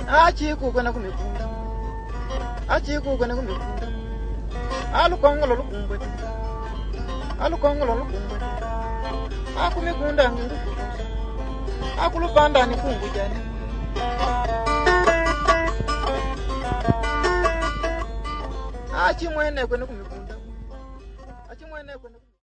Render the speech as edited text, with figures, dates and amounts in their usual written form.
Achiku kana kumikunda. Achiku kana kumikunda. Alukongolo lukumbwe. Alukongolo lukumbwe. Akumikunda ngungu. Akulupanda ni kungu jani. Achimwene kwene kumikunda. Achimwene kwene